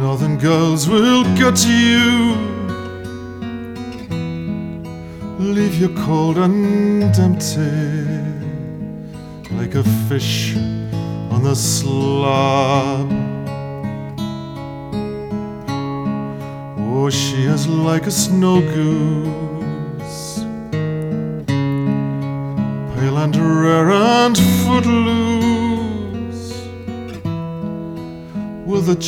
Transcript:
Northern girls will get to you, leave you cold and empty, like a fish on the slab. Oh, she is like a snow goose, pale and rare and footloose, with a